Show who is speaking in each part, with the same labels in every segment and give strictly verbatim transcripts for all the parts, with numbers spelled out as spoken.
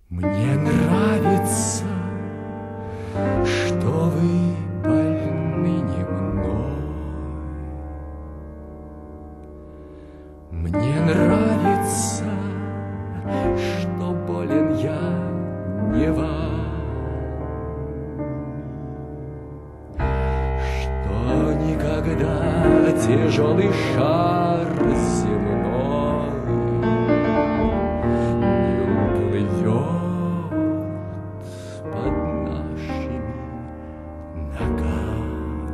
Speaker 1: Мне нравится, что вы больны не мной. Мне нравится, что болен я не вами, что никогда тяжелый шар земной не уплывет под нашими ногами.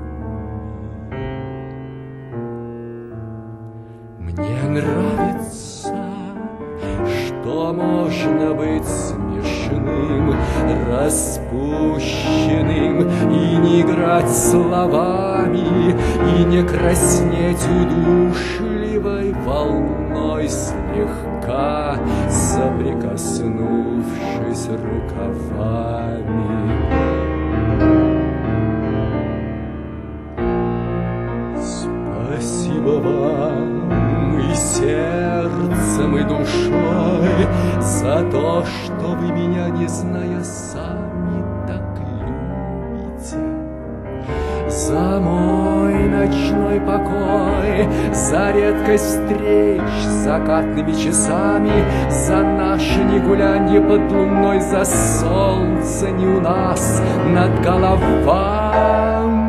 Speaker 1: Мне нравится, что можно быть смешным, распущенным, и не играть словами, и не краснеть удушливой волной, слегка соприкоснувшись рукавами. Спасибо вам и сердцем, и душой за то, что вы меня, не зная сами, так любите. За мой ночной покой, за редкость встреч с закатными часами, за наше негулянье под луной, за солнце не у нас над головами.